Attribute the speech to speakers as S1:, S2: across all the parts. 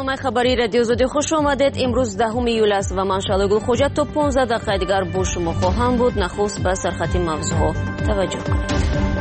S1: برنامه خبری رادیو آزادی خوش آمدید. امروز 10 ایول است و من شالگل خوجت تا 15 دقیقه دیگر با شما خواهم بود. نخست به سرخط موضوعها توجه کنید.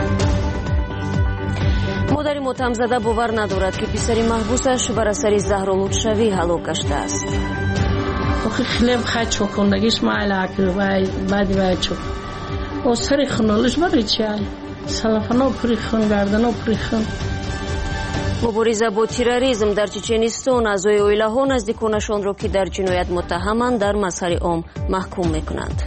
S1: مادر متهم زده باور ندارد که پسر محبوسش بر اثر زهرآلود شوی هلاک گشته است.
S2: خیلی خیلی چوکندگیش معلق بعدی باید چوک و سری خنالش برای چی هایی سلفنا پری خون گردنا پری خون.
S1: مبارزه با تروریسم در چچنستان اعضای اویله ها نزدیکانشان را که در جنایت متهمند در مظهر عام محکوم میکنند.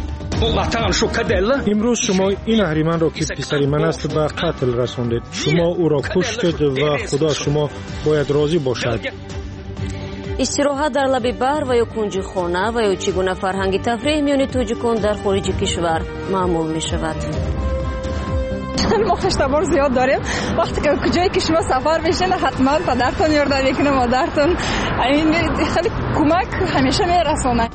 S3: امروز شما این اهریمن را که پسر من است به قتل رساندید. شما او را کشتید و خدا شما باید راضی باشد.
S1: استراحت در لب بحر و یا کنج خانه و یا چگونه فرهنگ تفریح میان تاجیکان در خارج کشور معمول می شود.
S4: ما خشتبار زیاد داریم. وقتی که کجای که شما سفر میشین حتما پدرتون یارده میکنه مادرتون خیلی کمک همیشه میرسونه.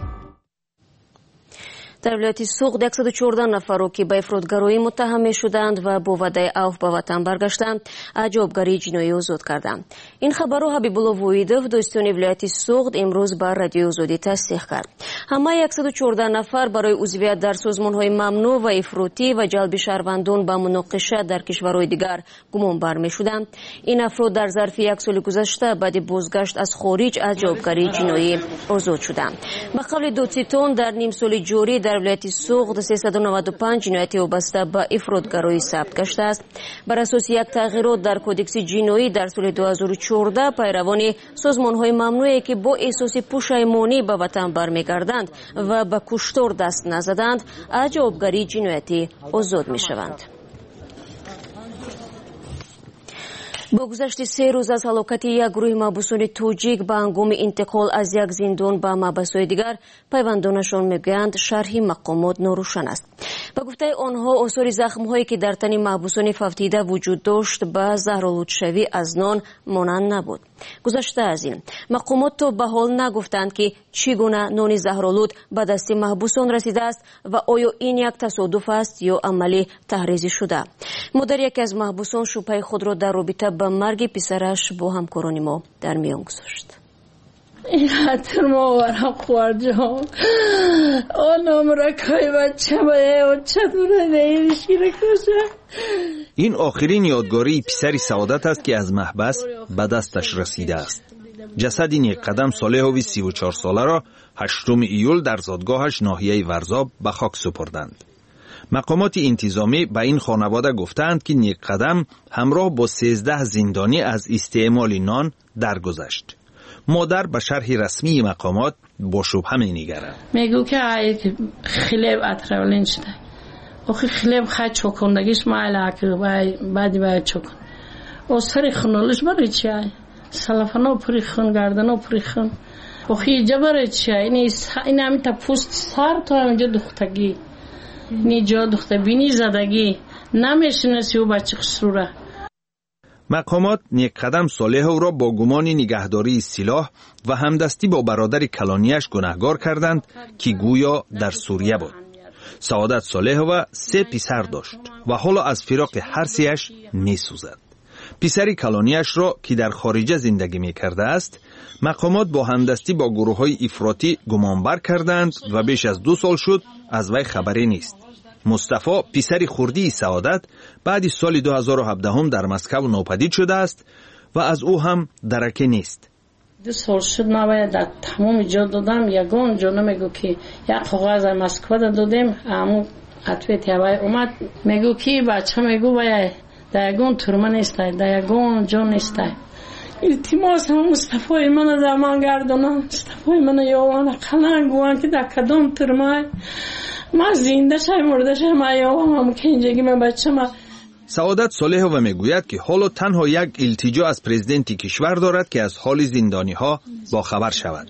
S1: در ولایت سوغد 114 نفر را که به افراطگرایی متهم شدند و با وعده عفو به وطن برگشتند جوابگری جنایی آزاد کردند. این خبر را حبیب الله وحیدوف دوستان ولایت سوغد امروز بر رادیو آزادی تصدیق کرد. همه 114 نفر برای عضویت در سازمان‌های ممنوع و افراطی و جلب شهروندان به مناقشه در کشورهای دیگر گمانبر می‌شدند. این افراد در ظرف یک سال گذشته بعد بازگشت از خارج از جوابگری جنایی آزاد شدند. به قول دادستان در نیم سال جاری در ولایت سوغد 395 جنایت وابسته به افراطگرایی ثبت گشته است. بر اساس یک تغییرات در کدکس جنایی در سال 2014 پیروان سازمان‌های ممنوعی که با احساس پشیمانی به وطن برمیگردند و به کشتار دست نزدند از جوابگری جنایتی آزاد می‌شوند. با گذشت 3 روز از هلاکت یک گروه محبوسان توجیک به هنگام انتقال از یک زندان به محبس‌های دیگر پیوندانشان میگویند شرح مقامات ناروشن است. به گفته آنها آثار زخم‌هایی که در تن محبوسان فوتیده وجود داشت به زهرآلود شوی از نان مانند نبود. گذشته از این مقامات تا به حال نگفتند که چگونه نان زهرآلود به دست محبوسان رسیده است و آیا این یک تصادف است یا عملی تحریزی شده. مادر یکی از محبوسان شبهه خود را در رابطه به مرگ پسرش با همکاران ما در میان گذاشت.
S2: این خاطر ما ورم خورد جان آنم را که بچه باید و چطور نیریشی رکشه.
S5: این آخرین یادگاری پسری سعادت است که از محبس به دستش رسیده است. جسد این یک قدم صالحوی 34 ساله را 8 ایول در زادگاهش ناحیه ورزاب به خاک سپردند. مقامات انتظامی به این خانواده گفتند که یک قدم همراه با 13 زندانی از استعمال نان درگذشت. مادر به شرح رسمی مقامات با شبهه می‌نگرد.
S2: میگو که خیلی اطرافلین شده. آخه خیلی خیلی چوکندگیش معلق بعدی باید چوکن. و سری خنالش برای چی هایی؟ سلفنا پری خون گردنا پری خون. آخه اینجا برای چی هایی؟ این همین تا پوست سر تا همینجا دختگی. اینجا دخته بینی زدگی. نمیشنسی و بچه خسروره.
S5: مقامات نیک قدم صالح او را با گمان نگهداری سلاح و همدستی با برادر کلانیش گناهکار کردند که گویا در سوریه بود. سعادت صالح و 3 پسر داشت و حالا از فراق هر سه‌اش می‌سوزد. پسر کلانیش را که در خارج زندگی می‌کرده است، مقامات با همدستی با گروه‌های افراطی گمانبر کردند و بیش از 2 سال شد از وی خبری نیست. مصطفی پسر خردی سعادت بعد سال 2017 در مسکو ناپدید شده است و از او هم درکی نیست.
S2: 2 سال شد ما باید در تمام جا دادم یگان جا نمیگو که یک کاغذ از مسکو دادیم همون عطویت یوای اومد میگو که بچه میگو باید در یگان ترمه نیسته در یگان جا نیسته. التماس هم مصطفی من در من گردانم مصطفی من یوان قلنگوان که در کدام ترمه ما زنده شای مرده شای ما یوان که اینجاگی من بچه ما.
S5: سعادت صالح و میگوید که حالا تنها یک التجا از پرزیدنت کشور دارد که از حال زندانی ها با خبر شود.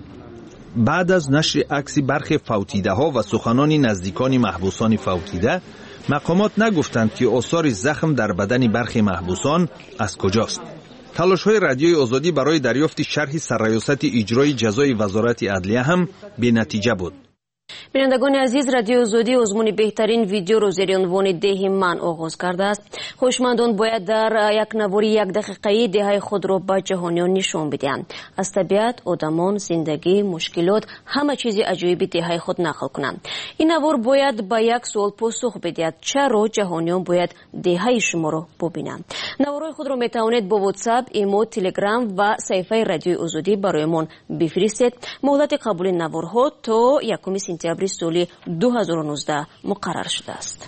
S5: بعد از نشر عکس برخی فوتیده ها و سخنان نزدیکان محبوسان فوتیده، مقامات نگفتند که آثار زخم در بدن برخی محبوسان از کجاست. تلاش‌های رادیوی آزادی برای دریافت شرح سرریاست اجرای جزای وزارت عدلیه هم بی نتیجه بود.
S1: بینندگان عزیز، رادیو آزادی آزمون بهترین ویدیو رو زیر عنوان دهی من آغاز کرده است. هوشمندان باید در یک نواری 1 دقیقه‌ای دهه خود را به جهانیان نشان بدهند. از طبیعت، آدمان، زندگی، مشکلات، همه چیز عجیبی دهه خود نقل کنند. این نوار باید به یک سوال پاسخ بدهد: چرا جهانیان باید دهه شما را ببینند؟ نوارهای خود را می توانید با واتساپ، ایمو، تلگرام و صفحه رادیو آزادی برایمان بفرستید. مهلت قبول نوارها تا 1 سپتامبر سال 2019 مقرر شده است.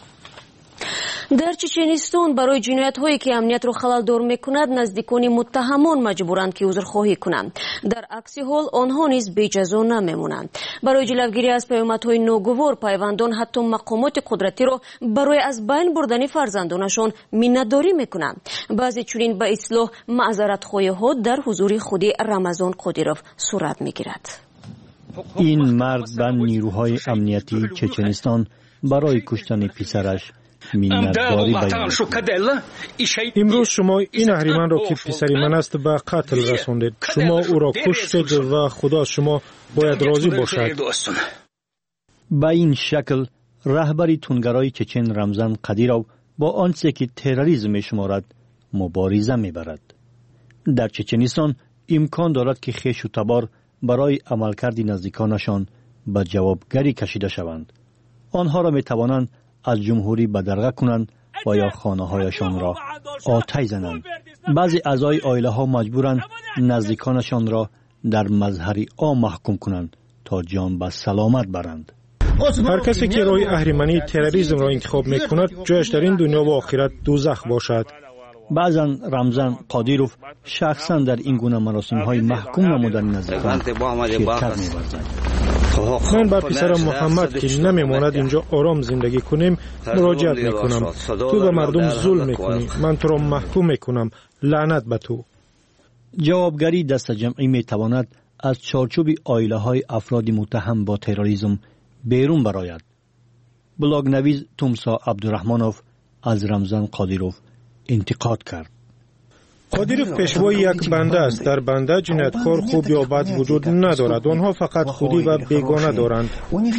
S1: در چچنستان برای جنایت‌هایی که امنیت را خلل‌دار می‌کند، نزدیکان متهمان مجبورند که عذرخواهی کنند. در عکس حال آنها نیز بی‌جزا نمی‌مانند. برای جلوگیری از پیامدهای ناگوار، پیوندان حتی مقامات قدرتی را برای از بین بردن فرزندانشان می‌نداری می‌کنند. بعضی چنین به اصلاح معذرت‌خواهی‌ها در حضور خود رمضان قادیروف صورت می‌گیرد.
S6: این مرد به نیروهای امنیتی چچنستان برای کشتن پسرش می‌نداری بیان.
S3: امروز شما این اهریمن را که پسری من است به قتل رساندید. شما او را کشتید و خدا شما باید راضی باشد.
S6: به این شکل رهبری تندگرای چچن رمضان قادیروف با آنچه که تروریسم می‌شمارد مبارزه می‌برد. در چچنستان امکان دارد که خویش و تبار برای عملکرد نزدیکانشان به جوابگری کشیده شوند. آنها را می توانند از جمهوری بدرقه کنند و یا خانه‌هایشان را آتش زنند. بعضی اعضای عائله ها مجبورند نزدیکانشان را در مظهر عام محکوم کنند تا جان به سلامت برند.
S3: هر کسی که راه اهریمنی تروریسم را انتخاب می کند، جایش در این دنیا و آخرت دوزخ باشد.
S6: بعضا رمضان قادیروف شخصا در این گونه مراسم‌های محکوم نمودن نزدیکان شرکت می‌ورزد.
S3: من بر پسرم محمد که نمی‌ماند اینجا آرام زندگی کنیم مراجعت می‌کنم. تو به مردم ظلم می‌کنی، من تو را محکوم می‌کنم. لعنت به تو.
S6: جوابگری دست جمعی می‌تواند از چارچوب عائله‌های افراد متهم با تروریسم بیرون برآید. بلاگ نویس تومسا عبدالرحمانوف از رمضان قادیروف انتقاد کرد.
S3: قادیروف پیشوای یک بنده است. در بنده جنایتکار خوب یا بد وجود ندارد. آنها فقط خودی و بیگانه دارند.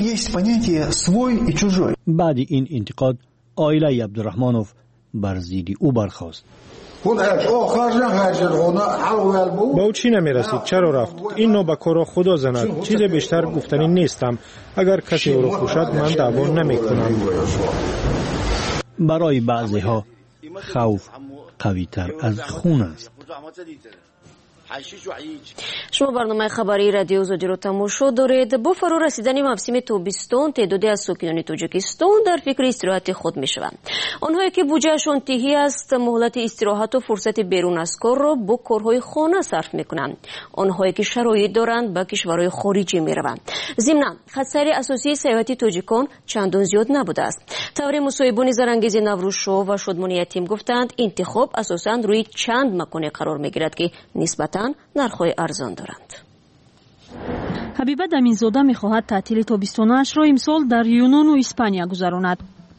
S6: بعد این انتقاد عائله عبدالرحمانوف بر ضد او برخاست.
S3: با او چی نمیرسید؟ چرا رفت؟ این نوع به کار خدا زند. چیز بیشتر گفتنی نیستم. اگر کسی او را کشد من دعوا نمیکنم.
S6: برای بعضی ها خوف قوی‌تر از خون است.
S1: شما برنامه خبری رادیو آزادی را تماشا دارید. با فرا رسیدن موسم تابستان، تعدادی از ساکنان تاجیکستان در فکر استراحت خود میشوند. آنهایی که بودجهشان تهی است، مهلت استراحت و فرصت بیرون از کار را با کارهای خانه صرف میکنند. آنهایی که شرایط دارند به کشورهای خارجی میروند. ضمن خطر اساسی سیاحت تاجیکان چندان زیاد نبوده است. طور مصاحبان زرانگیز نوروزشاه و شادمانی یتیم گفتند انتخاب اساساً روی چند مکان قرار میگیرد که نسبتاً نرخ‌های ارزان دارند.
S7: حبیبه دمینزاده می‌خواهد تعطیل تابستانش را امسال در یونان و اسپانیا گذراند.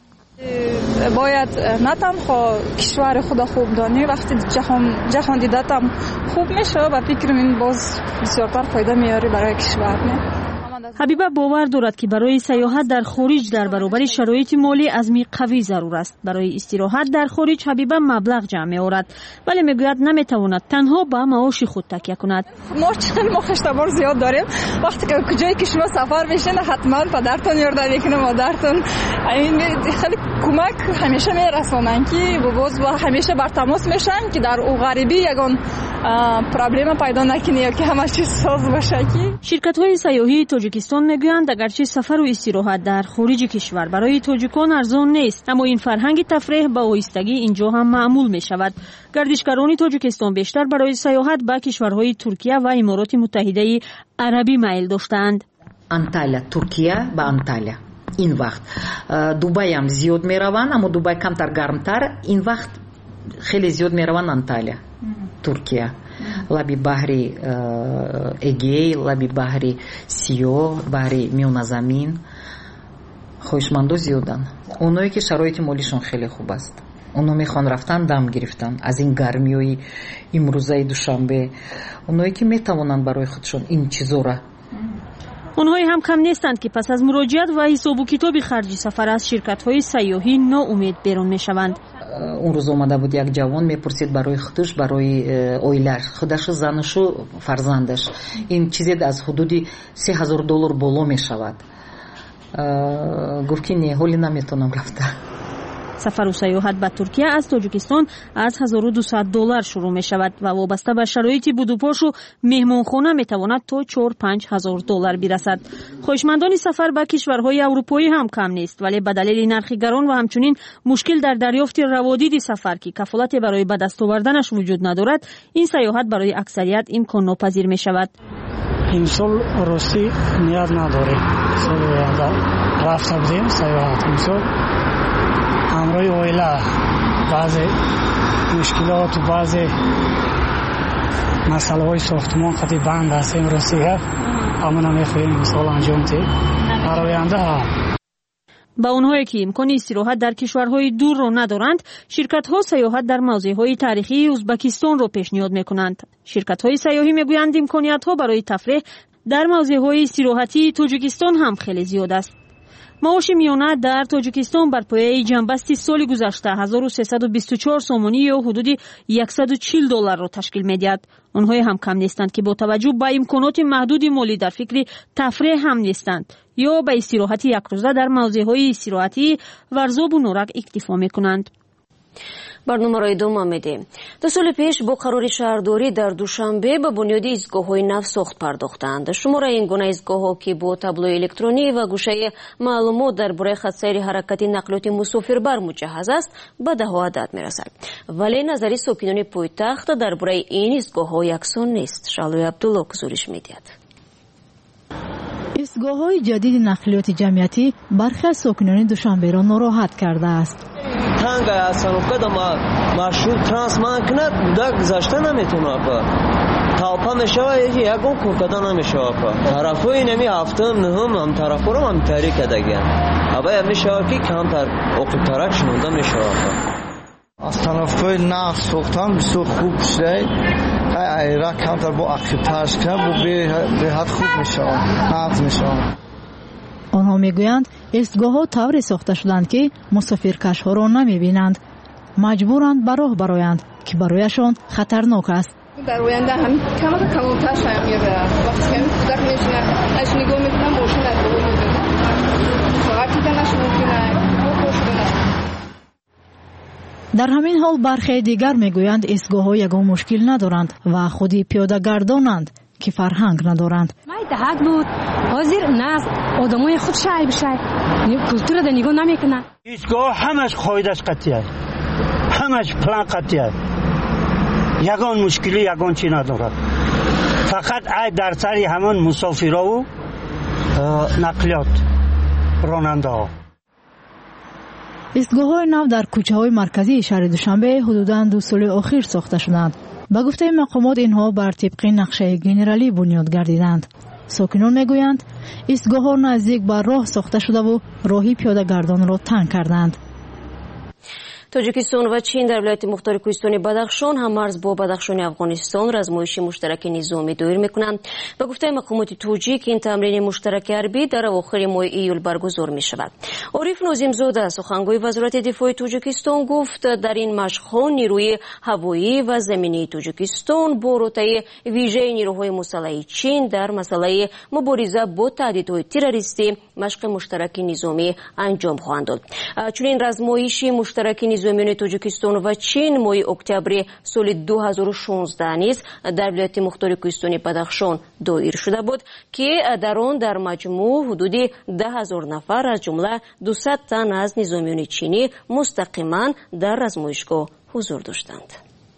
S4: باید نه تنها کشور خدا خوب دانی، وقتی جهان دیدتم خوب میشه و فکرم این باز بسیارتر فایده میاره برای کشور. نه
S7: حبیبه باور دارد که برای سیاحت در خارج در برابر شرایط مالی عزمی قوی ضرور است. برای استراحت در خارج حبیبه مبلغ جمع می‌آورد، ولی میگوید نمیتواند تنها به معاش خود تکیه کند.
S4: ما خشتبار زیاد داریم. وقتی که کجایی که شما سفر میشین حتما پدرتون یارده میکنه، مادرتون. این خیلی کمک همیشه میرسونن که باز با همیشه بر تماس میشن که در او غریبی یگان پرابلم پیدا نکنه یا که همه چیز ساز باشه. که
S7: شرکت‌های سیاحی تاجیکستان میگویند اگرچه سفر و استراحت در خارج کشور برای تاجیکان ارزان نیست، اما این فرهنگ تفریح با آهستگی اینجا هم معمول می شود. گردشگران تاجیکستان بیشتر برای سیاحت به کشورهای ترکیه و امارات متحده عربی میل داشتند.
S8: انتالیا، ترکیه و انتالیا. این وقت دبی هم زیاد می روند، اما دبی کمتر گرمتر. این وقت خیلی زیاد می روند انتالیا، ترکیه. لبی بحری اگی، لبی بحری سیاه، بحری میون زمین. خوشمندو زیادن. اونایی که شرایط مالیشون خیلی خوب است. اونا میخوان رفتن دم گرفتن از این گرمیای امروزه دوشنبه. اونایی که میتوانند برای خودشون این چیزا را
S7: آنهایی هم کم نیستند که پس از مراجعت و حساب و کتاب خرجی سفر از شرکت‌های سیاحی ناامید بیرون می‌شوند.
S8: اون روز اومده بود یک جوان میپرسید برای خودش، برای اویلش، خودش، زنش و فرزندش. این چیزی از حدود $3000 بالا میشود. گفت که نه، حالی نمیتونم رفته.
S7: سفر و سیاحت به ترکیه از تاجیکستان از $1200 شروع می شود و وابسته به شرایط بودوپاش و مهمانخانه می تواند تا $4,000-5,000 برسد. خواهشمندان سفر به کشورهای اروپایی هم کم نیست، ولی به دلیل نرخ گران و همچنین مشکل در دریافت روادید سفر که کفالت برای به دست آوردنش وجود ندارد، این سیاحت برای اکثریت امکان ناپذیر می شود.
S9: این سال راستی نیاز نداره. سال رفته بودیم سیاحت این سال همراه اویلا بعضی مشکلات و بعضی مسئله های ساختمان خطی بند است امروزی اما نمیخواهیم مثال انجام تید آینده ها.
S7: با اونهایی که امکان استراحت در کشورهای دور را ندارند، شرکت‌ها سیاحت در موضع‌های تاریخی ازبکستان را پیشنهاد می‌کنند. شرکت‌های سیاحی می‌گویند امکانیت‌ها برای تفریح در موضع‌های استراحتی تاجیکستان هم خیلی زیاد است. معاش میانه در تاجیکستان بر پایه جنبستی سال گذشته 1324 سومانی یا حدود $140 را تشکیل می‌دهد. آنها هم کم نیستند که با توجه به امکانات محدود مالی در فکر تفریح هم نیستند یا به استراحت یک روزه در موضع‌های استراحتی ورزاب و نورک اکتفا می‌کنند.
S1: برنامه را ادامه میدیم. 2 سال پیش با قرار شهرداری در دوشنبه به بنیاد ایستگاه‌های نو ساخت پرداختند. شمار این گونه ایستگاه‌ها که با تابلوی الکترونی و گوشه معلومات درباره خط سیر حرکت نقلیات مسافربر مجهز است به ده‌ها عدد می‌رسد. ولی نظری ساکنان پایتخت درباره این ایستگاه‌ها یکسان نیست. شالوی عبدالله گزارش می‌دهد.
S10: ایستگاه‌های جدید نقلیات جمعیتی برخی از ساکنان دوشنبه را ناراحت کرده است.
S11: تنگ اصلا که маршрут транс کنند در گذشته نمیتونه طلپا میشوه یکون کوکدا نمیشوه طرفای نمی هفتم نهم هم طرفا رو هم تحریک کدگن اما میشوه که کمتر عقیب‌ترک شونده میشوه.
S12: از طرفای نفت ساختن بسیار خوب شده. ایرا کمتر با عقیب‌ترش کنه با به حد خوب میشوه، نفت میشوه.
S10: آنها میگویند ایستگاه‌ها طوری ساخته شدند که مسافرکش‌ها را نمی‌بینند. مجبورند به راه برآیند که برایشان خطرناک است.
S4: در آینده هم کمتر شاید میره. وقتی که کودک میشینه اش نگاه میکنم ماشین از رو میاد. فقط دیدنش ممکنه.
S10: در همین حال برخی دیگر میگویند ایستگاه‌ها یگان مشکل ندارند و خودی پیاده گردانند که فرهنگ ندارند.
S13: حق بود حاضر نه آدمای خود شای بشای کلتور را نگاه نمیکنن.
S9: ایستگاه همش قاعدش قطعیه، همش پلان قطعیه، یگان مشکلی یگان چی ندارد. فقط در سر همان مسافرها و نقلیات راننده ها.
S10: ایستگاه‌های نو در کوچه‌های مرکزی شهر دوشنبه حدوداً 2 سال اخیر ساخته شدند. به گفته مقامات اینها بر طبق نقشه گنرالی بنیاد گردیدند. ساکنان میگویند ایستگاه‌ها نزدیک به راه ساخته شده و راهی پیاده گردان را تنگ کردند.
S1: تاجیکستان و چین در ولایت مختار کوهستانی بدخشان هم مرز با بدخشان افغانستان رزمایش مشترک نظامی دایر میکنند. به گفته مقامات توجیک این تمرین مشترک حربی در اواخر ماه ایول برگزار می شود. عارف ناظم‌زاده سخنگوی وزارت دفاع تاجیکستان گفت در این مشق‌ها نیروی هوایی و زمینی تاجیکستان با رتبه ویژه نیروهای مسلح چین در مسئله مبارزه با تهدیدهای تروریستی مشق مشترک نظامی انجام خواهند داد. چنین رزمایش مشترک نظامیان تاجیکستان و چین ماه اکتبر سال 2016 نیز در ولایت مختار کوهستانی بدخشان دایر شده بود که در آن در مجموع حدود 10,000 نفر از جمله 200 تن از نظامیان چینی مستقیما در رزمایشگاه حضور داشتند.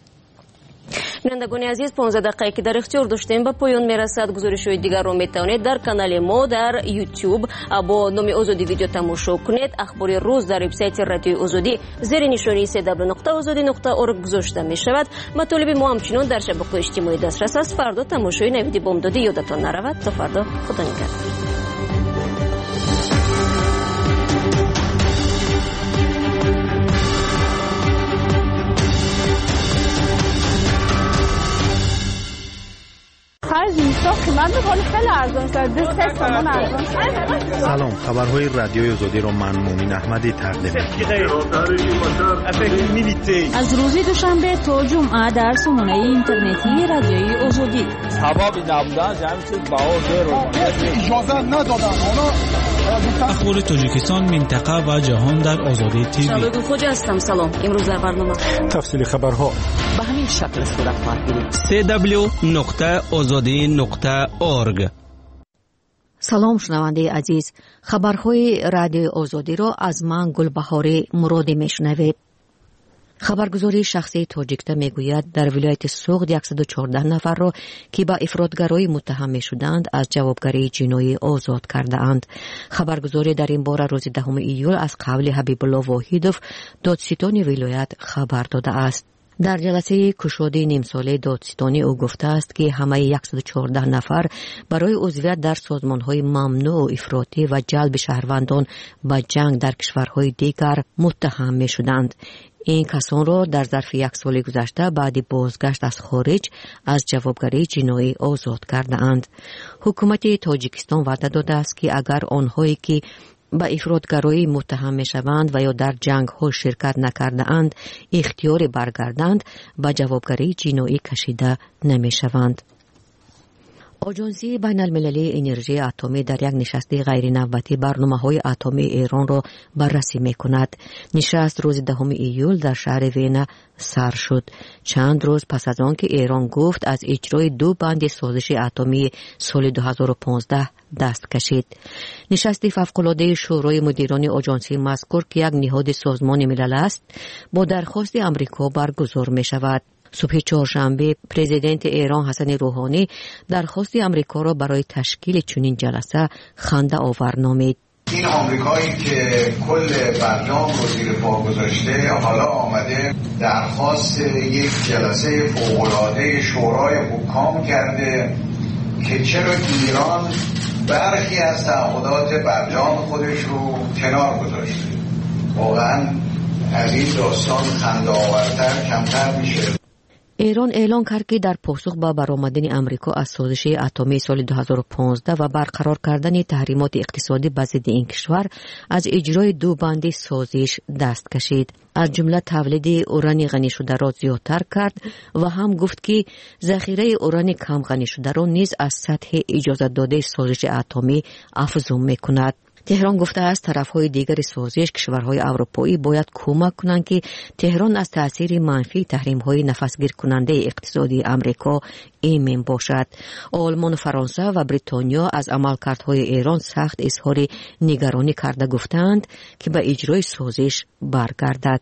S1: بینندگان عزیز 15 دقیقه که در اختیار داشتیم به پایان میرسد. گزارش‌های دیگر را میتوانید در کانال ما در یوتیوب با نام آزادی ویدیو تماشا کنید. اخبار روز در وبسایت رادیو آزادی زیر نشانی www.azadi.org گذاشته می شود. مطالب ما همچنین در شبکه‌های اجتماعی دسترس است. فردا تماشای نوید بامدادی یادتان نرود. تا فردا، خدا نگهدار.
S4: خرج قیمت میکنه خیلی ارزان شده 2 تومان ارزان.
S6: سلام، خبرهای رادیوی آزادی را من مومین احمدی تقدیم می‌کنم.
S7: از روز دوشنبه تا جمعه در سامانه اینترنتی رادیوی آزادی.
S14: سبب نبودن جمع شد باور اجازه ندادن.
S15: اخبار تاجیکستان، منطقه و جهان در آزادی تیوی.
S1: شبگون خوجه هستم. سلام. امروز در برنامه
S3: تفصیل خبرها
S8: به همین شکل صورت خواهد گرفت.
S15: www.azadi.org.
S1: سلام شنونده عزیز، خبرهای رادیو آزادی را از من گلبهاری مرادی میشنوید. خبرگزاری شخصی تاجیکستان میگوید در ولایت سوغد 114 نفر را که با افراطگرایی متهم میشدند از جوابگری جنایی آزاد کرده اند. خبرگزاری در این باره روز 10 ایول از قول حبیب الله واحدوف دادستان ولایت خبر داده است. در جلسه کشادی نیم ساله دادستانی او گفته است که همه 114 نفر برای عضویت در سازمان‌های ممنوع و افراطی و جلب شهروندان به جنگ در کشورهای دیگر متهم می‌شدند. این کسان را در ظرف 1 سال گذشته بعد بازگشت از خارج از جوابگری جنایی آزاد کرده اند. حکومت تاجیکستان وعده داده است که اگر آنهایی که به افراطگرایی متهم می‌شوند و یا در جنگ‌ها شرکت نکرده اند اختیار برگردند به جوابگری جنایی کشیده نمی‌شوند. آژانسی بین المللی انرژی اتمی در یک نشست غیر نوبتی برنامه‌های اتمی ایران را بررسی می‌کند. نشست روز 10 ایول در شهر وینا سر شد، چند روز پس از آن که ایران گفت از اجرای 2 بند سازش اتمی سال 2015 دست کشید. نشست فوق‌العاده شورای مدیران آژانسی مذکور که یک نهاد سازمان ملل است با درخواست آمریکا برگزار می‌شود. صبح چهارشنبه پرزیدنت ایران حسن روحانی درخواست آمریکا را برای تشکیل چنین جلسه خنده آور نامید.
S16: این آمریکایی که کل برنامه رو زیر پا گذاشته حالا آمده درخواست یک جلسه فوق‌العاده شورای حکام کرده که چرا ایران برخی از تعهدات برجام خودش رو کنار گذاشته. واقعا از این داستان خنده آورتر کمتر میشه.
S1: ایران اعلان کرد که در پاسخ به برآمدن آمریکا از سازش اتمی سال 2015 و برقرار کردن تحریمات اقتصادی به ضد این کشور از اجرای 2 بند سازش دست کشید. از جمله تولید اورانی غنی شده را زیادتر کرد و هم گفت که ذخیره اورانی کم غنی شده را نیز از سطح اجازه داده سازش اتمی افزون می‌کند. تهران گفته است طرف‌های دیگر سازش کشورهای اروپایی باید کمک کنند که تهران از تأثیر منفی تحریم‌های نفسگیر کننده اقتصادی آمریکا ایمن باشد. آلمان و فرانسه و بریتانیا از عملکردهای ایران سخت اظهار نگرانی کرده گفتند که به اجرای سازش برگردد.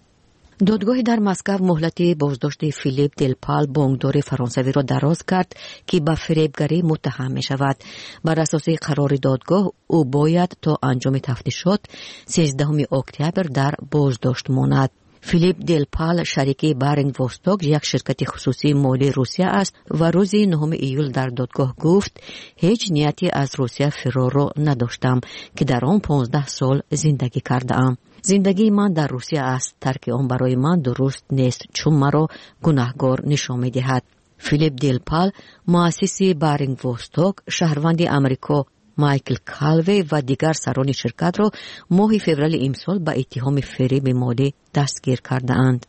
S1: دادگاه در مسکو مهلت بازداشت فیلیپ دلپال بانکدار فرانسوی را دراز کرد که به فریبگری متهم می شود. بر اساس قرار دادگاه او باید تا انجام تفتیشات 13 اکتبر در بازداشت ماند. فیلیپ دلپال شریک بارینگ وستوک یک شرکت خصوصی مالی روسیه است و روز 9 ایول در دادگاه گفت هیچ نیتی از روسیه فرار را نداشتم که در آن 15 سال زندگی کردم. زندگی من در روسیه است، ترک آن برای من درست نیست چون مرا گناهکار نشان می‌دهد. فیلیپ دلپال مؤسس بارینگ وستوک شهروند آمریکا مایکل کالوی و دیگر سران شرکت را ماه فوریه امسال به اتهام فریب مالی دستگیر کرده اند.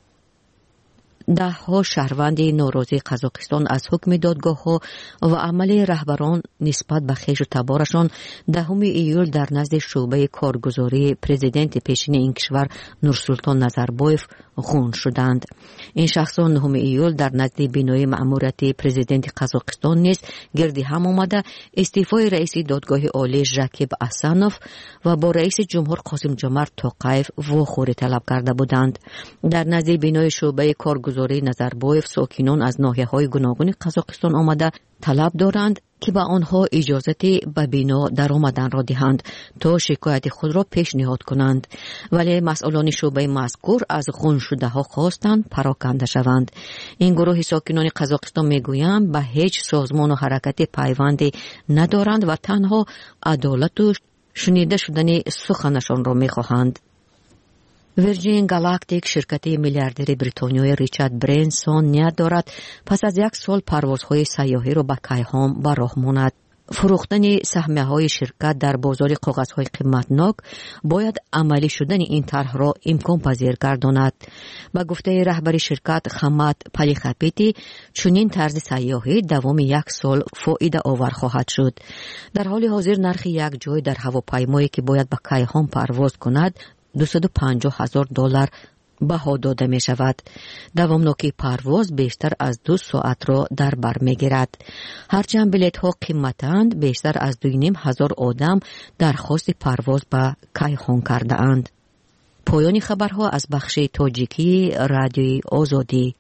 S1: 10 شهروند ناراضی قزاقستان از حکم دادگاه‌ها و عمل رهبران نسبت به خویش و تبارشان 10 ایول در نزد شعبه کارگزاری پرزیدنت پیشین این کشور نورسولطان نظربایف خون شدند. این شخصان 9 ایول در نزد بینای مأموریت پرزیدنت قزاقستان نیز گردی هم آمده استعفای رئیس دادگاه عالی ژاکیب اسانوف و با رئیس جمهور قاسم جمعت توقیف واخوری طلب کرده بودند. در نزد بینای شعبه کارگزاری نظربایف ساکنان از ناحیه‌های گوناگون قزاقستان آمده طلب دارند که به آنها اجازت به بینا در آمدن را دهند تا شکایت خود را پیشنهاد کنند، ولی مسئولان شعبه مذکور از خون شده ها خواستند پراکنده شوند. این گروه ساکنان قزاقستان میگویند به هیچ سازمان و حرکت پیوندی ندارند و تنها عدالت و شنیده شدن سخنشان را میخواهند.
S17: ویرجین گالاکتیک شرکت میلیاردر بریتانیایی ریچارد برنسون نیت دارد پس از 1 سال پروازهای سیاحی را به کیهان به راه ماند. فروختن سهمیه‌های شرکت در بازار کاغذهای قیمتناک باید عملی شدن این طرح را امکان پذیر گرداند. با گفته رهبر شرکت خمد پلیخپیتی، چنین طرز سیاحی دوام 1 سال فایده آور خواهد شد. در حال حاضر نرخ یک جای در هواپیمایی که باید به کیهان پرواز کند $250,000 بها داده می شود. دوامناکی پرواز بیشتر از 2 ساعت را در بر می گیرد. هرچند بلیط ها قیمتند، بیشتر از 2,500 آدم درخواست پرواز به کیهان کرده اند. پایان خبرها از بخش تاجیکی رادیوی آزادی.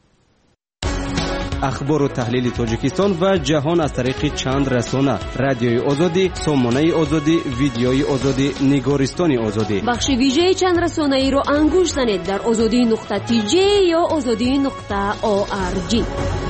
S18: اخبار و تحلیل تاجیکستان و جهان از طریق چند رسانه: رادیوی آزادی، سامانه آزادی، ویدیوی آزادی، نگارستان آزادی.
S1: بخش ویژه چند رسانه ای رو انگوش زنید در azadi.tj یا azadi.org.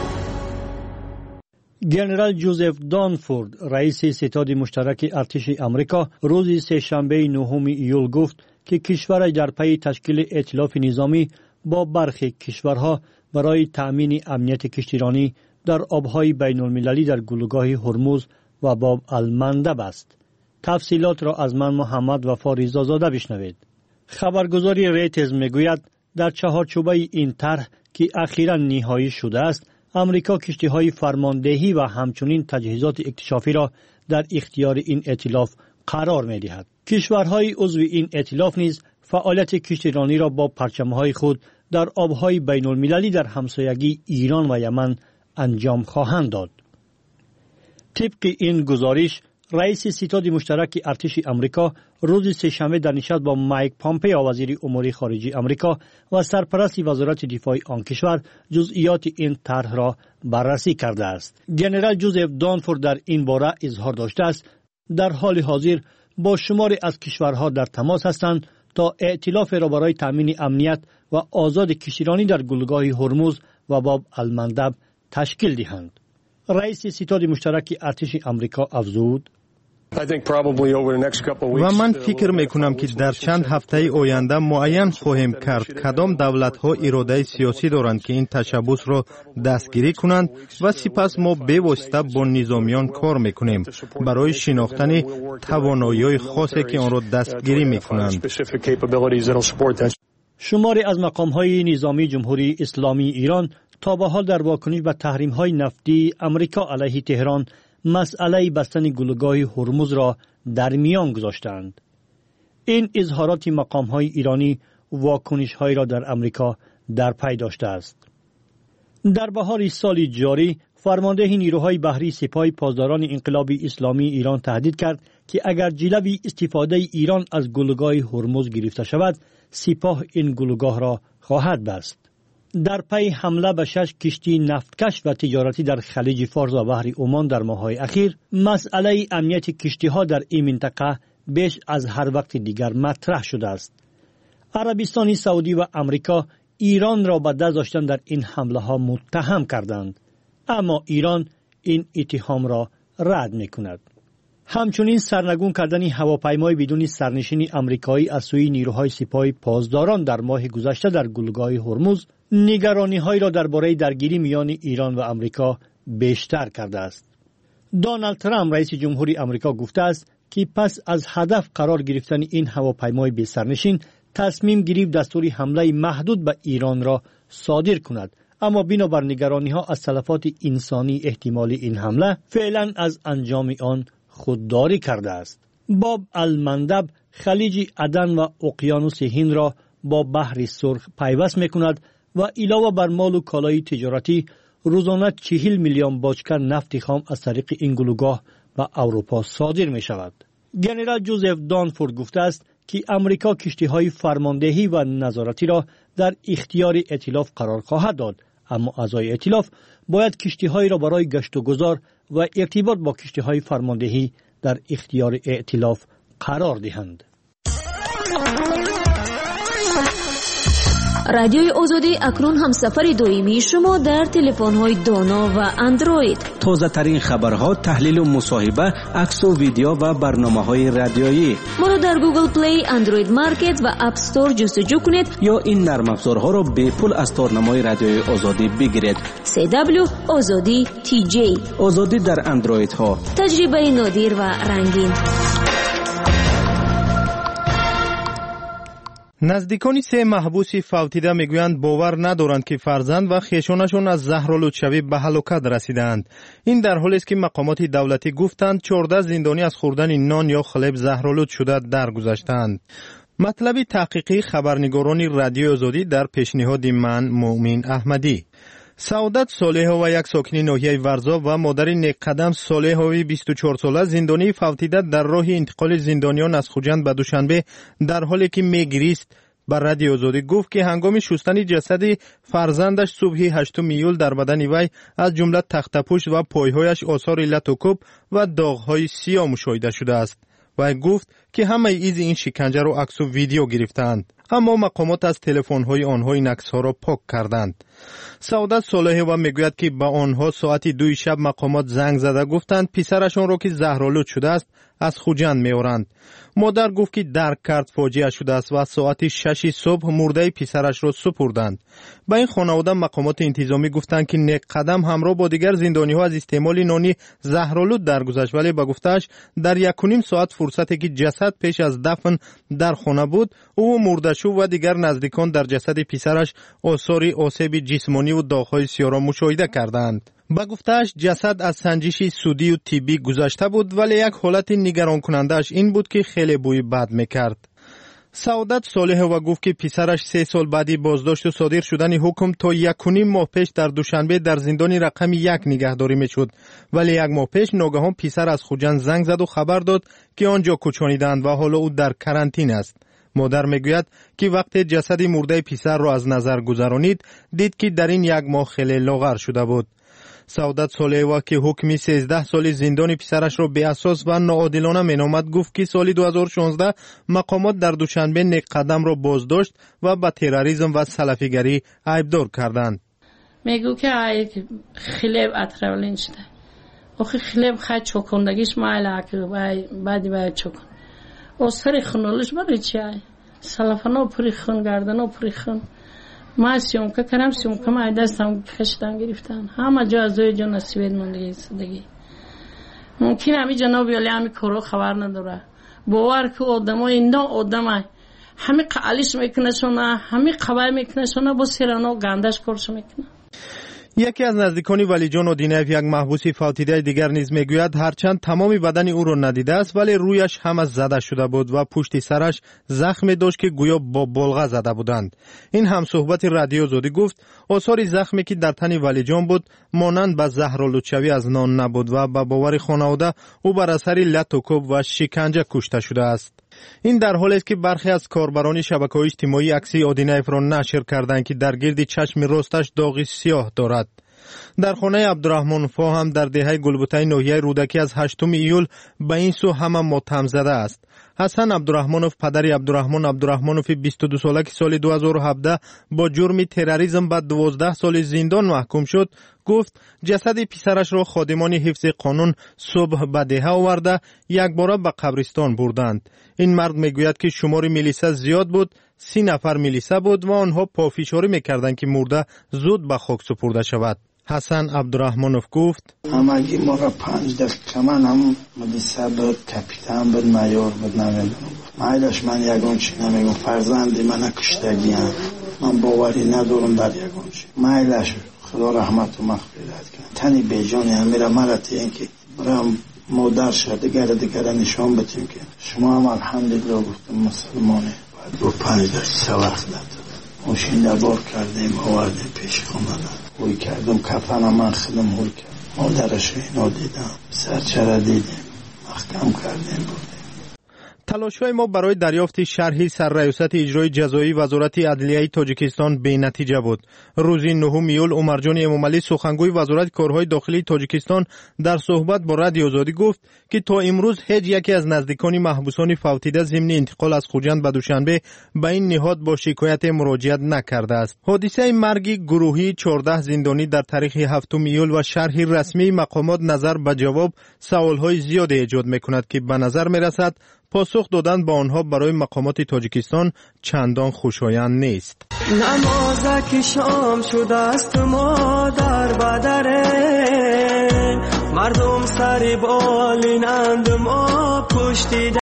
S6: جنرال جوزف دانفورد، رئیس ستاد مشترک ارتش آمریکا، روز سه‌شنبه 9 ایول گفت که کشورش در پی تشکیل ائتلاف نظامی با برخی کشورها برای تأمین امنیت کشتیرانی در آبهای بین المللی در گلوگاه هرمز و باب المندب است. تفصیلات را از من محمد وفا رضازاده بشنوید. خبرگزاری ریترز میگوید در چهارچوبه این طرح که اخیراً نهایی شده است، امریکا کشتی‌های فرماندهی و همچنین تجهیزات اکتشافی را در اختیار این ائتلاف قرار می‌دهد. کشورهای عضو این ائتلاف نیز فعالیت کشتیرانی را با پرچم‌های خود در آبهای بین المللی در همسایگی ایران و یمن انجام خواهند داد. طبق این گزارش، رئیس ستاد مشترک ارتش آمریکا روز سه‌شنبه در نشست با مایک پامپئو وزیر امور خارجه آمریکا و سرپرست وزارت دفاع آن کشور جزئیات این طرح را بررسی کرده است. جنرال جوزف دانفورد در این باره اظهار داشته است در حال حاضر با شماری از کشورها در تماس هستند تا ائتلاف را برای تامین امنیت و آزاد کشتیرانی در گلوگاه هرمز و باب المندب تشکیل دهند. رئیس ستاد مشترک ارتش آمریکا افزود:
S3: و من فکر میکنم که در چند هفته آینده معین خواهیم کرد کدام دولت‌ها اراده سیاسی دارند که این تشبث را دستگیری کنند و سپس ما بواسطه با نظامیان کار میکنیم برای شناختن توانایی‌های خاصی که آن را دستگیری میکنند.
S6: شماری از مقام‌های نظامی جمهوری اسلامی ایران تا به حال در واکنش به تحریم‌های نفتی امریکا علیه تهران مسئله بستن گلوگاه هرمز را در میان گذاشتند. این اظهارات مقام‌های ایرانی واکنش‌هایی را در امریکا در پی داشته است. در بهار سال جاری، فرمانده نیروهای بحری سپاه پاسداران انقلاب اسلامی ایران تهدید کرد که اگر جلوی استفاده ایران از گلوگاه هرمز گرفته شود، سپاه این گلوگاه را خواهد بست. در پی حمله به 6 کشتی نفتکش و تجارتی در خلیج فارس و بحر عمان در ماه‌های اخیر، مسئله امنیت کشتی‌ها در این منطقه بیش از هر وقت دیگر مطرح شده است. عربستان سعودی و امریکا ایران را به دست داشتن در این حمله‌ها متهم کردند، اما ایران این اتهام را رد می‌کند. همچنین سرنگون کردن هواپیمای بدون سرنشین آمریکایی از سوی نیروهای سپاه پاسداران در ماه گذشته در گلوگاه هرمز نگرانی‌هایی را درباره درگیری میان ایران و آمریکا بیشتر کرده است. دونالد ترامپ رئیس جمهوری آمریکا گفته است که پس از هدف قرار گرفتن این هواپیمای بی سرنشین تصمیم گرفت دستور حمله محدود به ایران را صادر کند، اما بنابر نگرانی‌ها از تلفات انسانی احتمالی این حمله فعلا از انجام آن خودداری کرده است. باب المندب خلیج عدن و اقیانوس هند را با بحر سرخ پیوست می‌کند و علاوه بر مال و کالای تجارتی روزانه 40 میلیون باجکر نفت خام از طریق این گلوگاه به اروپا صادر می شود. جنرال جوزف دانفورد گفته است که امریکا کشتی‌های فرماندهی و نظارتی را در اختیار ائتلاف قرار خواهد داد، اما اعضای ائتلاف باید کشتی‌هایی را برای گشت و گذار و ارتباط با کشتی‌های فرماندهی در اختیار ائتلاف قرار دهند.
S1: رادیوی آزادی اکنون همسفر دائمی شما در تلفن‌های دانا و اندروید.
S18: تازه ترین خبرها، تحلیل و مصاحبه، عکس و ویدیو و برنامه‌های رادیویی.
S1: ما را در گوگل پلی، اندروید مارکت و اپ استور جستجو کنید
S18: یا این نرم افزارها را به پول از تارنمای رادیوی آزادی بگیرید.
S1: CW آزادی TJ.
S18: آزادی در اندروید ها.
S1: تجربه نادر و رنگین.
S3: نزدیکان 3 محبوس فوتیده میگویند باور ندارند که فرزند و خویشانشان از زهرآلودشوی به هلاکت رسیدند. این در حالی است که مقامات دولتی گفتند 14 زندانی از خوردن نان یا خلب زهرآلود شده درگذشتند. مطلب تحقیقی خبرنگاران رادیو آزادی در پیشنهاد من مؤمن احمدی. سعادت صالحова یک ساکنی ناحیه ورزا و مادر نیکقدم صالحوی 24 ساله زندانی فوتیده در راه انتقال زندانیان از خوجند به دوشنبه در حالی که میگریست بر رادیو آزادی گفت که هنگام شستن جسد فرزندش صبح 8 ایول در بدن وی از جمله تختپوش و پایهایش آثار علت و کوب و داغ‌های سیاه مشاهده شده است. و گفت که همه ایز این شکنجه را عکس و ویدیو گرفتند، اما مقامات از تلفن‌های آنها این عکس‌ها را پاک کردند. سعادت صالحова میگوید که به آنها ساعت 2 شب مقامات زنگ زده گفتند پسرشان را که زهرآلود شده است از خوجند می‌آورند. مادر گفت که درک کرد فاجعه شده است و ساعت 6 صبح مرده پسرش را سپردند. به این خانواده مقامات انتظامی گفتند که نیکقدم همراه با دیگر زندانی‌ها از استعمال نانی زهرآلود درگذشت، ولی به گفته‌اش در 1.5 ساعت فرصتی که جسد پیش از دفن در خانه بود، او مرده‌شو و دیگر نزدیکان در جسد پسرش آثار آسیب جسمانی و داغ‌های سیاه را مشاهده کردند. با گفته‌اش جسد از سنجش سودی و طبی گذشته بود، ولی یک حالت نگران کننده‌اش این بود که خیلی بوی بد می‌کرد. سعادت صالحова گفت که پسرش 3 سال بعدی بازداشت و صادر شدن حکم تا 1.5 ماه پیش در دوشنبه در زندان رقم 1 نگهداری می‌شد، ولی 1 ماه پیش ناگهان پسر از خوجند زنگ زد و خبر داد که آنجا کوچانیدند و حالا او در کرانتین است. مادر میگوید که وقتی جسد مرده پسر را از نظر گذرانید دید که در این 1 ماه خیلی لاغر شده بود. سعادت صالحова که حکم 13 سال زندان پسرش را به اساس و ناعادلانه مینامد گفت که سال 2016 مقامات در دوشنبه نیکقدم را بازداشت و به تروریسم و سلفیگری ایبدار کردند.
S2: میگو که خلیب اترولین شده. آخه خلیب خواهد چکندگیش مایل که بعدی باید چکن. آثار خونولش برای چی های؟ سلفانا پری خون گردنا پری خون. ما سیمکه کردم سیمکه ما دستم کشیدن گرفتن. همه جا از دوی جا نصیبید موندگی سدگی. ممکن همی جنابی علی همی کرو خبر نداره. باور که آدمای نه آدمای همی قالیش میکنه شونه، همی قبای میکنه شونه، با سیرانو گندش کرش میکنه.
S3: یکی از نزدیکان ولی جان اودینایف یک محبوس فوتیده دیگر نیز میگوید هرچند تمام بدن او را ندیده است ولی رویش هم زده شده بود و پشت سرش زخم داشت که گویا با بلغه زده بودند. این هم صحبت رادیو آزادی گفت آثار زخمی که در تن ولی جان بود مانند به زهرآلودشوی از نان نبود و به باور خانواده او بر اثر لت و کوب و شکنجه کشته شده است. این در حالی است که برخی از کاربران شبکه‌های اجتماعی عکسی اودینایف را نشر کردند که در گرد چشم راستش داغی سیاه دارد. در خانه عبدالرحمن فا هم در دهه گلبوته ناحیه رودکی از 8 ایول به این سو همه ماتم زده است. حسن عبدالرحمنوف پدر عبدالرحمنوف 22 ساله که سال 2017 با جرم تروریسم به 12 سال زندان محکوم شد گفت جسد پسرش را خادمان حفظ قانون صبح به دهه آورده یک باره به قبرستان بردند. این مرد میگوید که شمار میلیسه زیاد بود، 30 نفر میلیسه بود و آنها پافشاری میکردند که مرده زود به خاک سپرده شود. حسن عبدالرحمنوف گفت
S12: همگی ما را 5 دقیقه من هم ملیسه بود، کپیتان بود، مایور بود، نمیدونم مایلش من یگان چی نمیگم فرزندی من کشتگی هم من باوری ندارم در یگان چی مایلش خدا رحمت و مغفرت کنه تنی بیجانی همیره مرتی این که برام مادر شد دیگر نشان بتیم که شما هم الحمدلله گفتم مسلمانه باید با 5 دقیقه وقت ندارم ماشین دبار کردیم آوردیم پیش خانه هوی کردم کفنم من خودم هوی کردم مادرش اینو دیدم سرچره دیدیم محکم کردیم بودیم.
S3: تلاش‌های ما برای دریافت شرح سرریاست اجرای جزایی وزارت عدلیه تاجیکستان بی‌نتیجه بود. روز 9 ایول عمرجان امامعلی سخنگوی وزارت کارهای داخلی تاجیکستان در صحبت با رادیو آزادی گفت که تا امروز هیچ یکی از نزدیکان محبوسان فوتیده ضمن انتقال از خوجند به دوشنبه به این نهاد با شکایت مراجعت نکرده است. حادثه مرگ گروهی 14 زندانی در تاریخ 7 ایول و شرح رسمی مقامات نظر به جواب سوال‌های زیاد ایجاد می‌کند که به نظر می‌رسد پاسخ دادن با آنها برای مقامات تاجیکستان چندان خوشایند نیست.
S19: نمازک شام شده است مادر بدره، مردم سر بالینند ما پشتی